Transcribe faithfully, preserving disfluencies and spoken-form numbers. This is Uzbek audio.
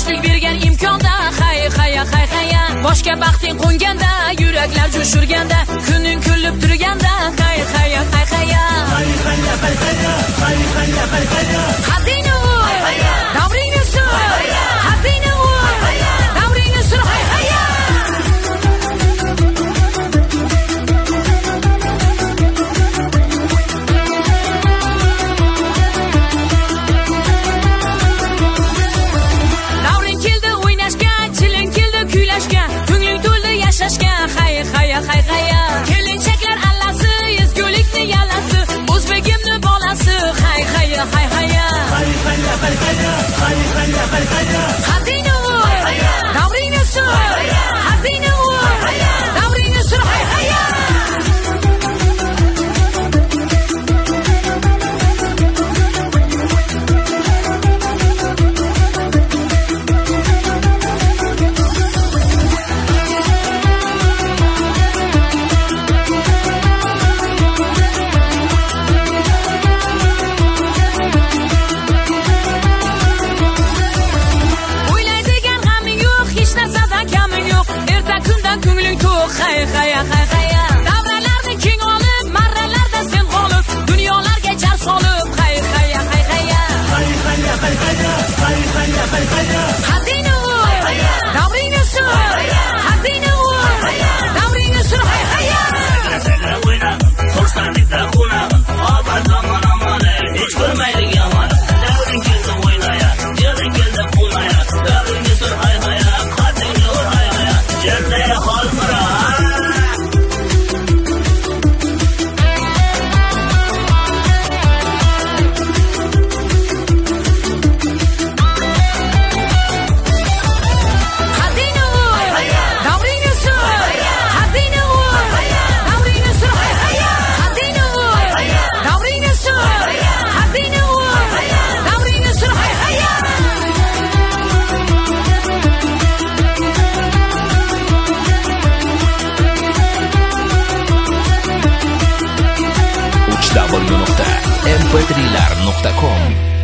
Yoshlik bergan imkonda hay hay hay hay. Boshga baxting qo'nganda, yuraklar jo'shurganda, kuning kulib turganda hay hay hay hay. Hay hay hay hay hay hay hay. Hadini u, davringni sur, hadini u, davringni sur hay hay. Hay hay hay hay. Kelinchaklar allasi, ezgulikni yalasi, o'zbegimni bolasi hay hay hay hay. Hay hay hay hay hay hay hay. Hadini u, davringni sur, hadini u, davringni sur hay hay. Hay hay hay hay. Davralarni keng olib, marralarda sen g'olib, dunyolarga jar solib hay hay hay hay. Hay hay hay hay hay hay hay. Hadini u, davringni sur, hadini u, davringni sur hay hay. Sakra o'yna, xursandlikda qo'naman, obadman amana, hech ko'rmaylik yomon. Davring keldi o'ynaya, jading keldi qo'naya, davringni sur hay hay, hadini u hay hay. Jannay holmira. w nuqta m p tri lar nuqta com